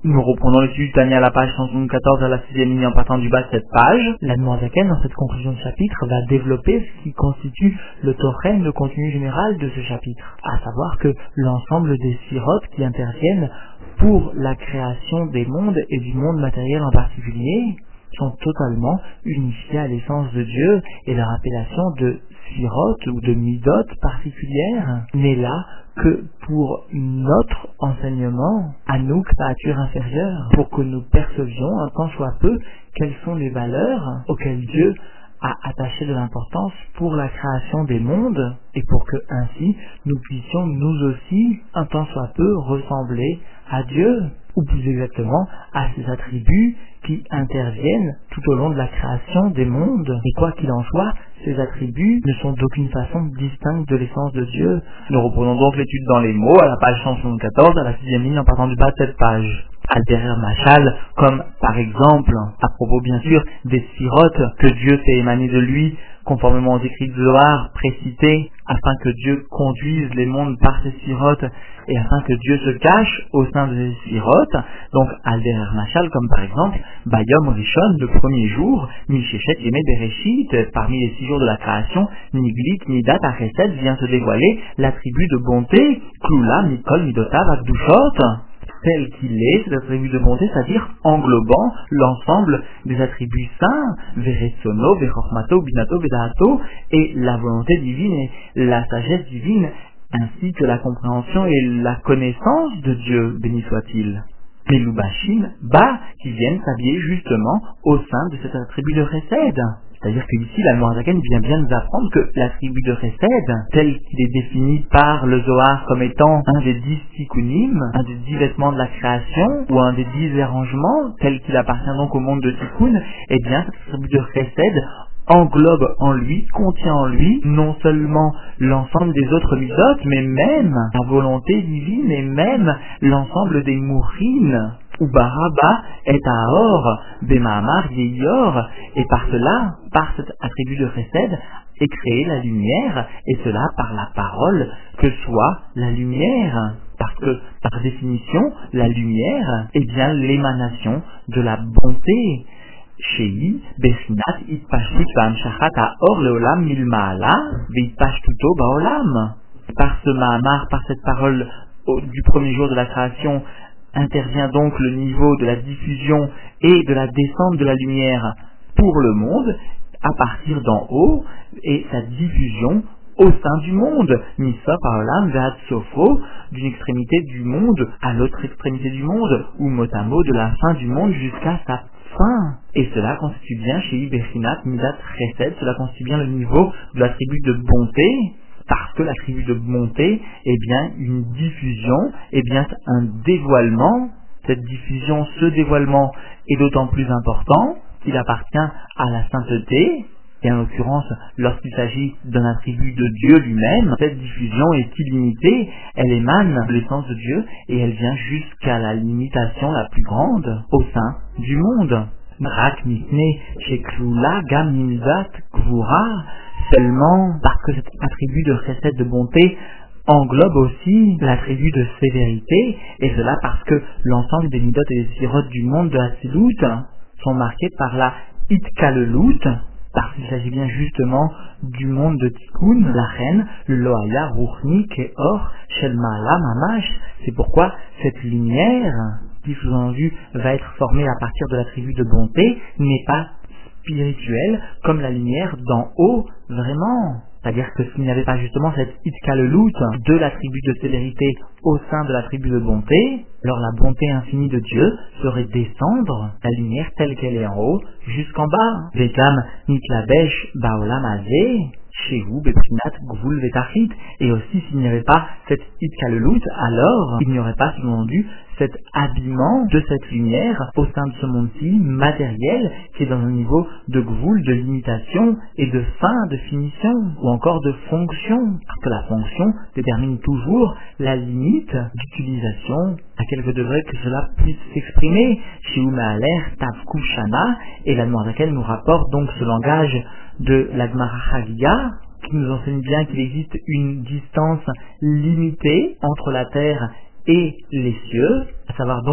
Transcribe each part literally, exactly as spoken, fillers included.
Nous reprenons l'étude du Tanya à la page cent soixante-quatorze à la sixième ligne en partant du bas de cette page. La Noirzaken, dans cette conclusion de chapitre, va développer ce qui constitue le Tochen, le contenu général de ce chapitre. À savoir que l'ensemble des sirotes qui interviennent pour la création des mondes et du monde matériel en particulier sont totalement unifiés à l'essence de Dieu et leur appellation de sirote ou de midot particulière n'est là que pour notre enseignement à nous, créatures inférieures, pour que nous percevions un tant soit peu quelles sont les valeurs auxquelles Dieu a attaché de l'importance pour la création des mondes et pour que ainsi nous puissions nous aussi un tant soit peu ressembler à Dieu, ou plus exactement à ses attributs qui interviennent tout au long de la création des mondes. Et quoi qu'il en soit, ces attributs ne sont d'aucune façon distincts de l'essence de Dieu. Nous reprenons donc l'étude dans les mots à la page cent soixante-quatorze, à la sixième ligne en partant du bas de cette page. Altérer Machal, comme par exemple, à propos bien sûr des sirotes que Dieu fait émaner de lui, conformément aux écrits de Zohar précités, afin que Dieu conduise les mondes par ces sirotes, et afin que Dieu se cache au sein de ces sirotes. Donc, Altérer Machal, comme par exemple, Bayom Rishon, le premier jour, Mishechet Yemé Bereshit, parmi les six jours de la création, Niglit Midat Achesed vient se dévoiler l'attribut de bonté, Klula Mikol Midotav Akdushot, tel qu'il est, cet attribut de bonté, c'est-à-dire englobant l'ensemble des attributs saints, Veretsono, Vechormato, Binato, Vedato, et la volonté divine et la sagesse divine, ainsi que la compréhension et la connaissance de Dieu, béni soit-il. Les Lubashim, bas, qui viennent s'habiller justement au sein de cet attribut de Chesed. C'est-à-dire qu'ici, la Noirzaken vient bien nous apprendre que l'attribut de Chesed, tel qu'il est défini par le Zohar comme étant un des dix tikkunim, un des dix vêtements de la création, ou un des dix arrangements, tel qu'il appartient donc au monde de Tikkun, eh bien, cet attribut de Chesed englobe en lui, contient en lui, non seulement l'ensemble des autres mitzvot, mais même la volonté divine et même l'ensemble des mourines. Ubaraba et Aor, Bemaamar Yeyor, et par cela, par cet attribut de Chesed, est créée la lumière, et cela par la parole que soit la lumière. Parce que, par définition, la lumière est bien l'émanation de la bonté. Shei, Beshinat, Itpashtut Vamshachat Aor Leolam Milmaala, Veitpashtuto Baolam. Par ce Mahamar, par cette parole au, du premier jour de la création, intervient donc le niveau de la diffusion et de la descente de la lumière pour le monde, à partir d'en haut, et sa diffusion au sein du monde, Misa Paolam Ve'ad Sofo, d'une extrémité du monde à l'autre extrémité du monde, ou motamo de la fin du monde jusqu'à sa fin. Et cela constitue bien chez Ibechinat Midat Chesed, cela constitue bien le niveau de l'attribut de bonté, parce que l'attribut de bonté est bien une diffusion, est bien un dévoilement. Cette diffusion, ce dévoilement est d'autant plus important qu'il appartient à la sainteté, et en l'occurrence, lorsqu'il s'agit d'un attribut de Dieu lui-même, cette diffusion est illimitée, elle émane de l'essence de Dieu, et elle vient jusqu'à la limitation la plus grande au sein du monde. Rak mitne sheklula gam nimzat kvura, seulement parce que cet attribut de chesed de bonté englobe aussi l'attribut de sévérité, et cela parce que l'ensemble des midot et des sirotes du monde de Hatzilut sont marqués par la itkalelut, parce qu'il s'agit bien justement du monde de Tikkun, la reine, le Loaya, Ruchni, Keor, Shelmaala, Mamash. C'est pourquoi cette lumière, qui sous-entendu va être formée à partir de l'attribut de bonté, n'est pas spirituelle comme la lumière d'en haut, vraiment. C'est-à-dire que s'il n'y avait pas justement cette itkalelut de l'attribut de sévérité au sein de l'attribut de bonté, alors la bonté infinie de Dieu ferait descendre la lumière telle qu'elle est en haut jusqu'en bas. Vekam nitlabesh baolam hazeh, shehu beprinat gvul vetachit. Et aussi s'il n'y avait pas cette itkalelut, alors il n'y aurait pas sous-entendu cet habillement de cette lumière au sein de ce monde-ci matériel qui est dans un niveau de gvul, de limitation et de fin, de finition ou encore de fonction, parce que la fonction détermine toujours la limite d'utilisation à quelques degrés que cela puisse s'exprimer. Chez Umahaler, Tavku Shana, et la Noirzaken nous rapporte donc ce langage de la Gemara Chagiga qui nous enseigne bien qu'il existe une distance limitée entre la terre et les cieux, à savoir donc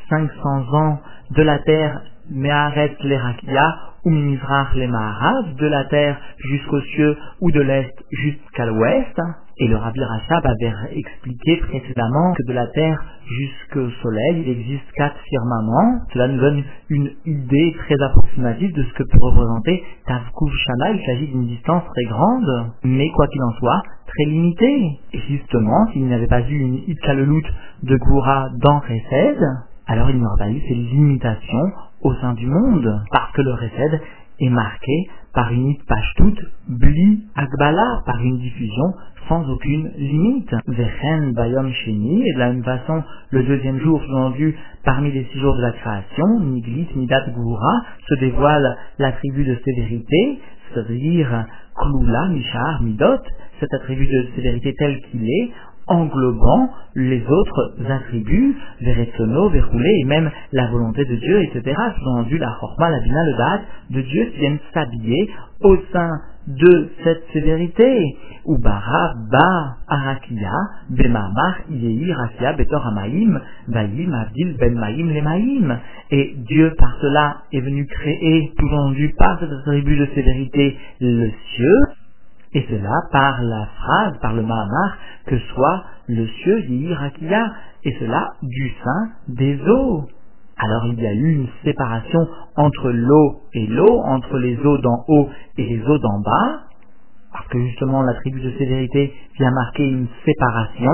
cinq cents ans de la terre, Me'aretz l'Erakia, ou Mimizrach les Maharav, de la terre jusqu'aux cieux, ou de l'est jusqu'à l'ouest. Et le Rabbi Rachab avait expliqué précédemment que de la terre jusqu'au soleil, il existe quatre firmaments. Cela nous donne une idée très approximative de ce que peut représenter Tavkuv Shana. Il s'agit d'une distance très grande, mais quoi qu'il en soit, très limitée. Et justement, s'il n'y avait pas eu une Itkalelut de Goura dans Chesed, alors il n'y aurait pas eu ces limitations au sein du monde, parce que le Chesed est marqué par une Itpashtut Bli Agbala, par une diffusion sans aucune limite. Vechen Bayom Sheni, et de la même façon, le deuxième jour sous-entendu parmi les six jours de la création, Niglit Midat Goura, se dévoile l'attribut de sévérité, c'est-à-dire Kloula Mishar Midot, cet attribut de sévérité tel qu'il est, englobant les autres attributs, Veretsono, Verroulé, et même la volonté de Dieu, et cetera. Sous-entendu la Chorma, la Bina, le Da'at de Dieu qui viennent s'habiller au sein de cette sévérité. Ubara, Ba, Arakia, Bemamar, Yehi, Rakia, Betor Amaïm, Baïm, Avdil, Ben Maïm, les Maïm. Et Dieu, par cela, est venu créer, sous-entendu par cet attribut de sévérité, le cieux. Et cela par la phrase, par le Mahamar, que soit le cieux Yihirakia, et cela du sein des eaux. Alors il y a eu une séparation entre l'eau et l'eau, entre les eaux d'en haut et les eaux d'en bas, parce que justement l'attribut de sévérité vient marquer une séparation,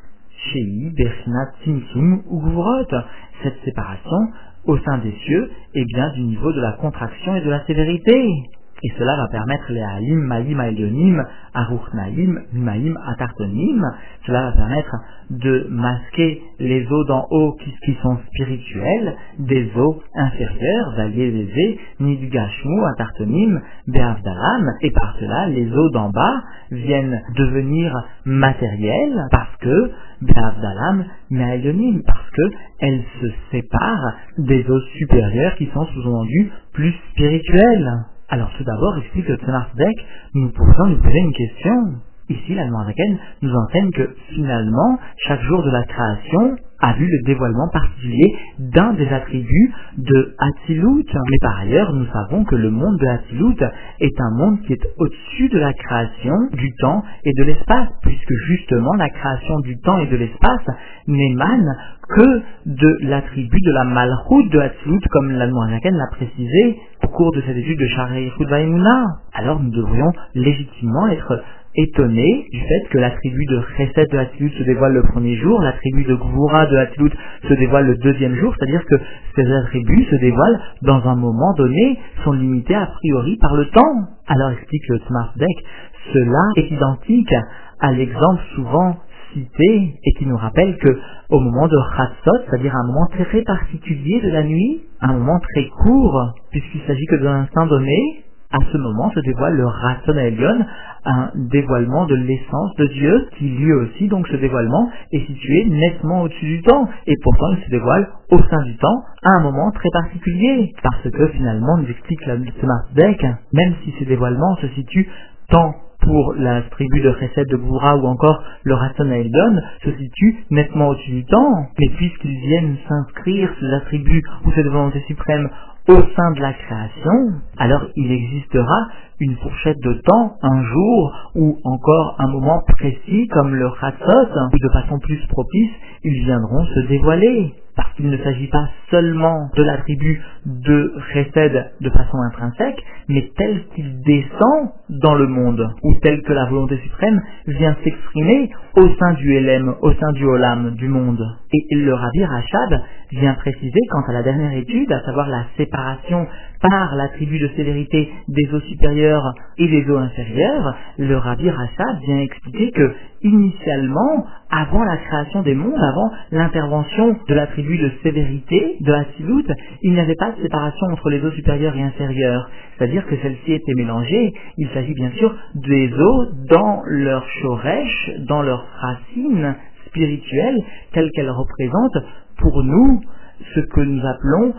Shei, Berchinat, Tzimtzum ou Gvurot. Cette séparation au sein des cieux est bien du niveau de la contraction et de la sévérité. Et cela va permettre les Halim, Maïm, Aelionim, Aruchnaïm, Mimaïm, Atartonim. Cela va permettre de masquer les eaux d'en haut qui, qui sont spirituelles, des eaux inférieures, Valier, Nidgashmu, Atartonim, Beavdalam. Et par cela, les eaux d'en bas viennent devenir matérielles parce que Beavdalam, Meaelionim, parce que elles se séparent des eaux supérieures qui sont sous-entendues plus spirituelles. Alors tout d'abord, explique le Tzemar Tzedek, nous pourrions nous poser une question. Ici, la Noirzaken nous enseigne que finalement, chaque jour de la création a vu le dévoilement particulier d'un des attributs de Hatzilut. Mais par ailleurs, nous savons que le monde de Hatzilut est un monde qui est au-dessus de la création du temps et de l'espace, puisque justement la création du temps et de l'espace n'émane que de l'attribut de la Malchut de Hatzilut, comme la Noirzaken l'a précisé au cours de cette étude de Sha'arei Yichud Va'emunah. Alors nous devrions légitimement être étonné du fait que l'attribut de Chesed de Hatzilut se dévoile le premier jour, l'attribut de Gvura de Hatzilut se dévoile le deuxième jour, c'est-à-dire que ces attributs se dévoilent dans un moment donné, sont limités a priori par le temps. Alors explique le Tzemar Tzedek, cela est identique à l'exemple souvent cité et qui nous rappelle que au moment de Chatzot, c'est-à-dire un moment très particulier de la nuit, un moment très court, puisqu'il s'agit que d'un instant donné, à ce moment se dévoile le Ratzon Elyon, un dévoilement de l'essence de Dieu, qui lui aussi, donc ce dévoilement, est situé nettement au-dessus du temps, et pourtant il se dévoile au sein du temps, à un moment très particulier, parce que finalement, nous explique le Tzemar Tzedek, même si ce dévoilement se situe tant pour la tribu de Chesed de Gvura ou encore le Ratzon Elyon, se situe nettement au-dessus du temps, mais puisqu'ils viennent s'inscrire, ces attributs ou cette volonté suprême, au sein de la création, alors il existera une fourchette de temps, un jour, ou encore un moment précis comme le Chatzot, où de façon plus propice, ils viendront se dévoiler. Parce qu'il ne s'agit pas seulement de l'attribut de Chesed de façon intrinsèque, mais tel qu'il descend dans le monde, ou tel que la volonté suprême vient s'exprimer au sein du Elem, au sein du Olam, du monde. Et le Rabbi Rachab vient préciser quant à la dernière étude, à savoir la séparation par l'attribut de sévérité des eaux supérieures et des eaux inférieures, le Rabbi Rachab vient expliquer que, initialement, avant la création des mondes, avant l'intervention de l'attribut de sévérité de Hatzilut, il n'y avait pas de séparation entre les eaux supérieures et inférieures. C'est-à-dire que celles-ci étaient mélangées. Il s'agit bien sûr des eaux dans leur shoresh, dans leurs racines spirituelles, telles qu'elles représentent pour nous ce que nous appelons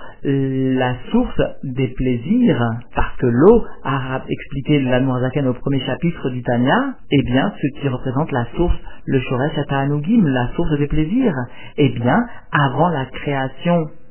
la source des plaisirs, parce que l'eau, a expliqué l'Admorazaken au premier chapitre du Tanya, eh bien, ce qui représente la source, le Shoresh Ta'anugim, la source des plaisirs, eh bien, avant la création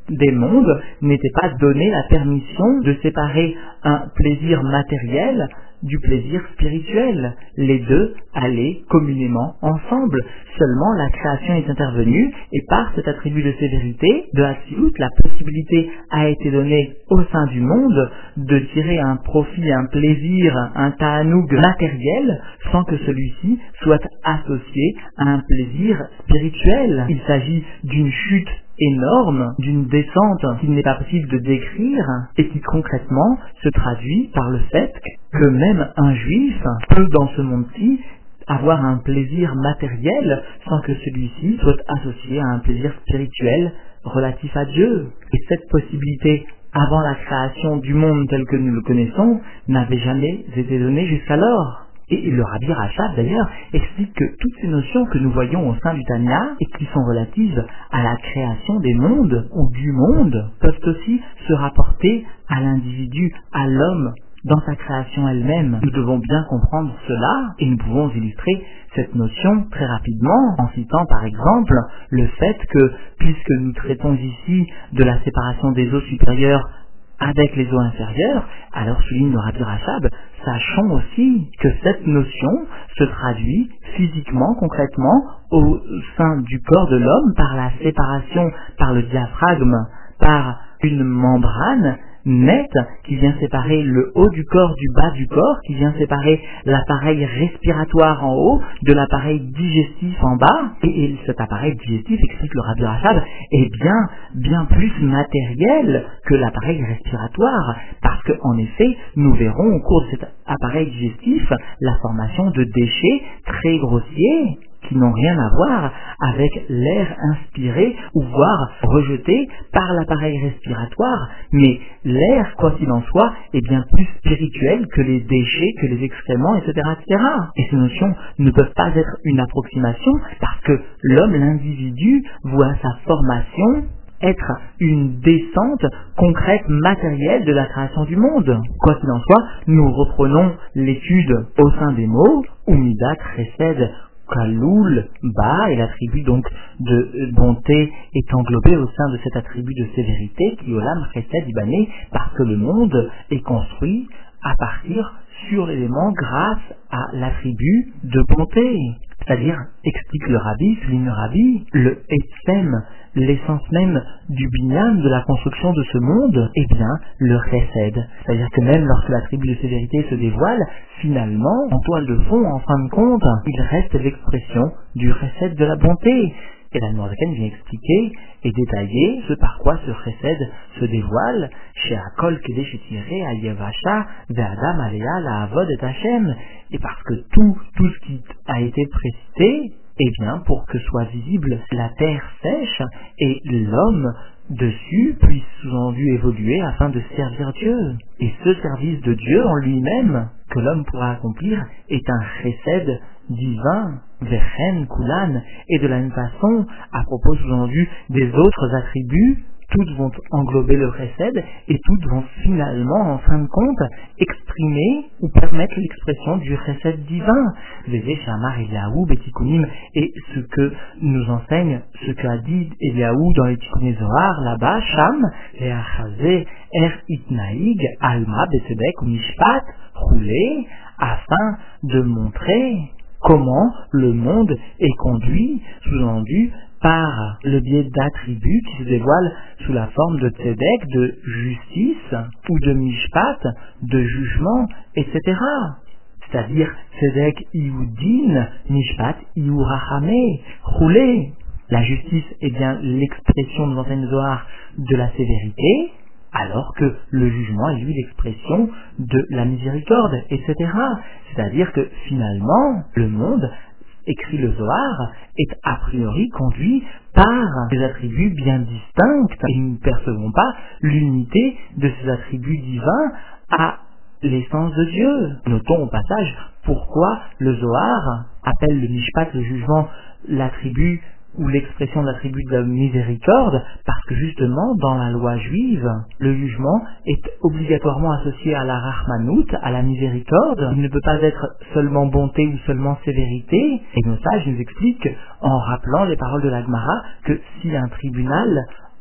des mondes n'était pas donné la permission de séparer un plaisir matériel du plaisir spirituel. Les deux allaient communément ensemble. Seulement la création est intervenue et par cet attribut de sévérité, de Hatzilut, la possibilité a été donnée au sein du monde de tirer un profit, un plaisir, un ta'anoug matériel sans que celui-ci soit associé à un plaisir spirituel. Il s'agit d'une chute énorme, d'une descente qu'il n'est pas possible de décrire et qui concrètement se traduit par le fait que même un juif peut dans ce monde-ci avoir un plaisir matériel sans que celui-ci soit associé à un plaisir spirituel relatif à Dieu. Et cette possibilité, avant la création du monde tel que nous le connaissons, n'avait jamais été donnée jusqu'alors. Et le Rabbi Rachab, d'ailleurs, explique que toutes ces notions que nous voyons au sein du Tanya et qui sont relatives à la création des mondes ou du monde peuvent aussi se rapporter à l'individu, à l'homme, dans sa création elle-même. Nous devons bien comprendre cela et nous pouvons illustrer cette notion très rapidement en citant par exemple le fait que, puisque nous traitons ici de la séparation des eaux supérieures avec les eaux inférieures, alors souligne le Rabbi Rachab, sachons aussi que cette notion se traduit physiquement, concrètement, au sein du corps de l'homme par la séparation, par le diaphragme, par une membrane nette qui vient séparer le haut du corps du bas du corps, qui vient séparer l'appareil respiratoire en haut de l'appareil digestif en bas. Et, et cet appareil digestif, explique le Rabbi Rachab, est bien, bien plus matériel que l'appareil respiratoire, parce qu'en effet, nous verrons au cours de cet appareil digestif la formation de déchets très grossiers qui n'ont rien à voir avec l'air inspiré ou voire rejeté par l'appareil respiratoire, mais l'air, quoi qu'il en soit, est bien plus spirituel que les déchets, que les excréments, et cetera, et cetera. Et ces notions ne peuvent pas être une approximation parce que l'homme, l'individu, voit sa formation être une descente concrète, matérielle de la création du monde. Quoi qu'il en soit, nous reprenons l'étude au sein des mots, Umidat, Chesed, Kaloul, Ba, et l'attribut donc de bonté est englobé au sein de cet attribut de sévérité qui Olam Chesed Ibané, parce que le monde est construit à partir sur l'élément grâce à l'attribut de bonté. C'est-à-dire, explique le Rabbi, souligne le Rabbi, le Etzem, l'essence même du binyan, de la construction de ce monde, est bien le Chesed. C'est-à-dire que même lorsque l'attribut de sévérité se dévoile, finalement, en toile de fond, en fin de compte, il reste l'expression du Chesed de la bonté. Et la Noirzaken vient expliquer et détailler ce par quoi ce Chesed se dévoile chez Akol Kedesh Etireh Ayevasha Ve'adam Alea La'avod et Hashem. Et parce que tout, tout ce qui a été précité, eh bien, pour que soit visible la terre sèche et l'homme dessus puisse sous-entendu évoluer afin de servir Dieu. Et ce service de Dieu en lui-même que l'homme pourra accomplir est un chesed divin, vechen, kulan, et de la même façon, à propos sous-entendu des autres attributs, toutes vont englober le chesed et toutes vont finalement, en fin de compte, exprimer ou permettre l'expression du chesed divin. Vézé, Shamar, Eliaou, Betikunim, et ce que nous enseigne, ce qu'a dit Eliaou dans les Tikkuné Zohar, là-bas, Sham, Leachazé, Er Itnaïg, Alma, Betedek, Mishpat, Roulé, afin de montrer comment le monde est conduit, sous-entendu, par le biais d'attributs qui se dévoilent sous la forme de tzedek, de justice, ou de mishpat, de jugement, et cetera. C'est-à-dire tzedek iudin, mishpat iurachame, roulé. La justice est bien l'expression de l'enseigne Zohar de la sévérité, alors que le jugement est lui l'expression de la miséricorde, et cetera. C'est-à-dire que finalement, le monde, écrit le Zohar, est a priori conduit par des attributs bien distincts et nous ne percevons pas l'unité de ces attributs divins à l'essence de Dieu. Notons au passage pourquoi le Zohar appelle le Mishpat, le jugement, l'attribut ou l'expression de l'attribut de la miséricorde, parce que justement, dans la loi juive, le jugement est obligatoirement associé à la rachmanout, à la miséricorde. Il ne peut pas être seulement bonté ou seulement sévérité. Et nos sages nous expliquent, en rappelant les paroles de la Gemara, que si un tribunal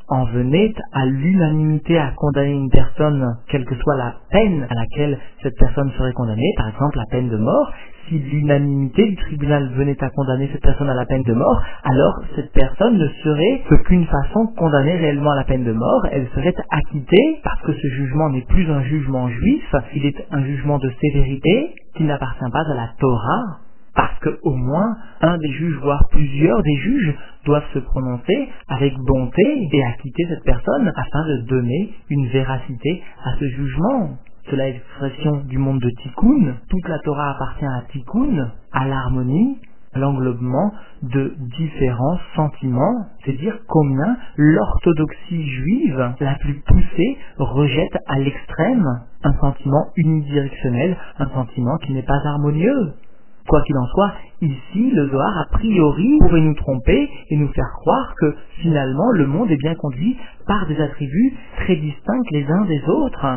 en venait à l'unanimité à condamner une personne, quelle que soit la peine à laquelle cette personne serait condamnée, par exemple la peine de mort, si l'unanimité du tribunal venait à condamner cette personne à la peine de mort, alors cette personne ne serait d'aucune façon condamnée réellement à la peine de mort, elle serait acquittée parce que ce jugement n'est plus un jugement juif, il est un jugement de sévérité qui n'appartient pas à la Torah, parce qu'au moins un des juges, voire plusieurs des juges, doivent se prononcer avec bonté et acquitter cette personne afin de donner une véracité à ce jugement. Cela est l'expression du monde de Tikkun. Toute la Torah appartient à Tikkun, à l'harmonie, à l'englobement de différents sentiments. C'est dire combien l'orthodoxie juive la plus poussée rejette à l'extrême un sentiment unidirectionnel, un sentiment qui n'est pas harmonieux. Quoi qu'il en soit, ici, le Zohar, a priori, pourrait nous tromper et nous faire croire que, finalement, le monde est bien conduit par des attributs très distincts les uns des autres.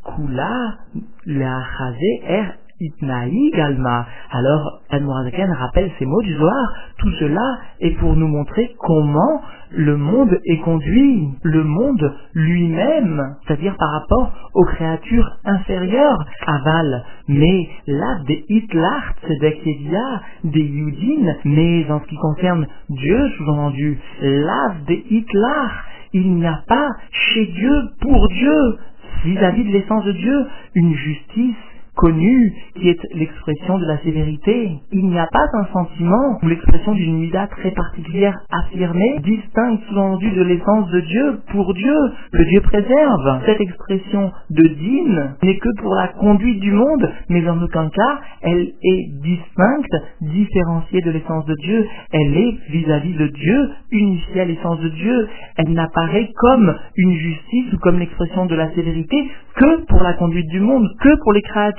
Kula, la chazé, er, itnaï, galma. Alors, Admorazaken rappelle ces mots du Zohar. Tout cela est pour nous montrer comment le monde est conduit, le monde lui-même, c'est-à-dire par rapport aux créatures inférieures, aval, mais là des hitlart, tzedek des yudin, mais en ce qui concerne Dieu, sous-entendu, là des hitlart, il n'y a pas chez Dieu, pour Dieu, vis-à-vis de l'essence de Dieu, une justice connue, qui est l'expression de la sévérité. Il n'y a pas un sentiment ou l'expression d'une mida très particulière affirmée, distincte sous-entendu de l'essence de Dieu, pour Dieu. Le Dieu préserve. Cette expression de din n'est que pour la conduite du monde, mais en aucun cas, elle est distincte, différenciée de l'essence de Dieu. Elle est vis-à-vis de Dieu, unifiée à l'essence de Dieu. Elle n'apparaît comme une justice ou comme l'expression de la sévérité que pour la conduite du monde, que pour les créatures.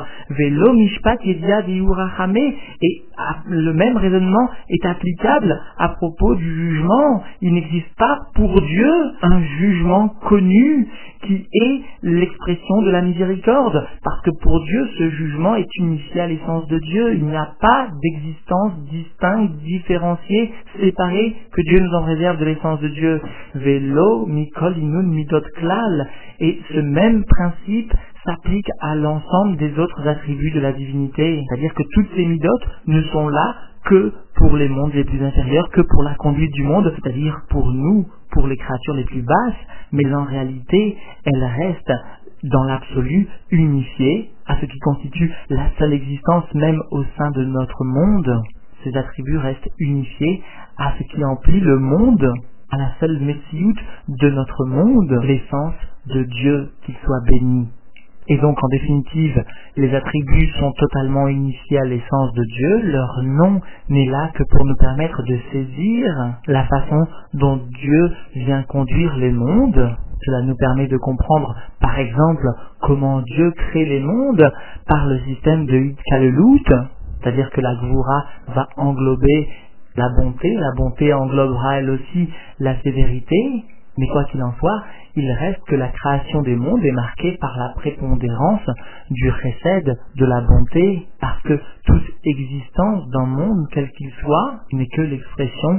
Velo mishpat yedia diurachame, et le même raisonnement est applicable à propos du jugement. Il n'existe pas pour Dieu un jugement connu qui est l'expression de la miséricorde, parce que pour Dieu ce jugement est unifié à l'essence de Dieu. Il n'y a pas d'existence distincte, différenciée, séparée que Dieu nous en réserve de l'essence de Dieu. Velo mikol inun midot klal, et ce même principe s'applique à l'ensemble des autres attributs de la divinité. C'est-à-dire que toutes ces midotes ne sont là que pour les mondes les plus inférieurs, que pour la conduite du monde, c'est-à-dire pour nous, pour les créatures les plus basses, mais en réalité, elles restent dans l'absolu unifiées à ce qui constitue la seule existence même au sein de notre monde. Ces attributs restent unifiés à ce qui emplit le monde, à la seule metsiout de notre monde, l'essence de Dieu, qu'il soit béni. Et donc, en définitive, les attributs sont totalement unifiés à l'essence de Dieu. Leur nom n'est là que pour nous permettre de saisir la façon dont Dieu vient conduire les mondes. Cela nous permet de comprendre, par exemple, comment Dieu crée les mondes par le système de Hitkalelut, c'est-à-dire que la Gvura va englober la bonté, la bonté englobera elle aussi la sévérité. Mais quoi qu'il en soit, il reste que la création des mondes est marquée par la prépondérance du chesed, de la bonté, parce que toute existence d'un monde, quel qu'il soit, n'est que l'expression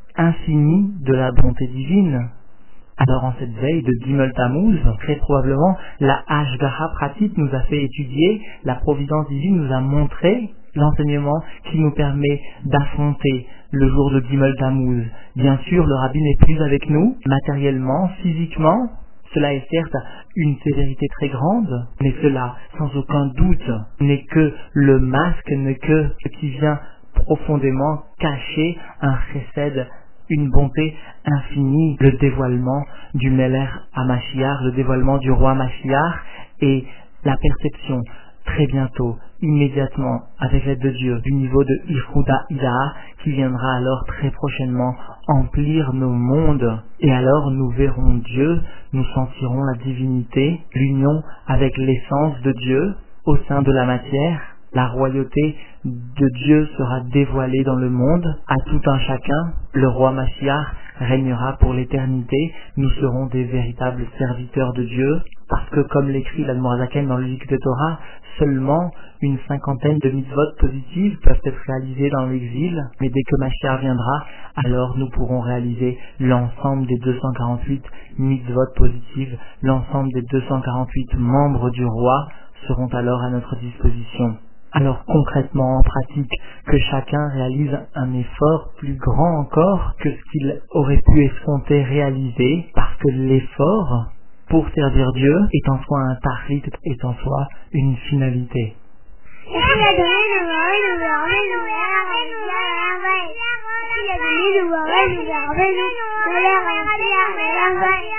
infinie de la bonté divine. Alors en cette veille de Gimel Tammuz, très probablement, la Hashgacha pratique nous a fait étudier, la providence divine nous a montré l'enseignement qui nous permet d'affronter le jour de Gimel Tammuz. Bien sûr, le Rabbi n'est plus avec nous, matériellement, physiquement. Cela est certes une sévérité très grande, mais cela, sans aucun doute, n'est que le masque, n'est que ce qui vient profondément cacher un chesed, une bonté infinie, le dévoilement du Meler HaMashiach, le dévoilement du roi Mashiach, et la perception très bientôt, immédiatement, avec l'aide de Dieu, du niveau de Ichuda Ida, qui viendra alors très prochainement emplir nos mondes. Et alors nous verrons Dieu, nous sentirons la divinité, l'union avec l'essence de Dieu au sein de la matière. La royauté de Dieu sera dévoilée dans le monde à tout un chacun. Le roi Mashiach régnera pour l'éternité. Nous serons des véritables serviteurs de Dieu. Parce que, comme l'écrit l'Admorazaken dans le livre de Torah, seulement une cinquantaine de mitzvot positives peuvent être réalisées dans l'exil. Mais dès que Mashiach viendra, alors nous pourrons réaliser l'ensemble des deux cent quarante-huit mitzvot positives. L'ensemble des deux cent quarante-huit membres du roi seront alors à notre disposition. Alors concrètement, en pratique, que chacun réalise un effort plus grand encore que ce qu'il aurait pu escompter réaliser, parce que l'effort pour servir Dieu est en soi un tahlit, est en soi une finalité. Il a donné le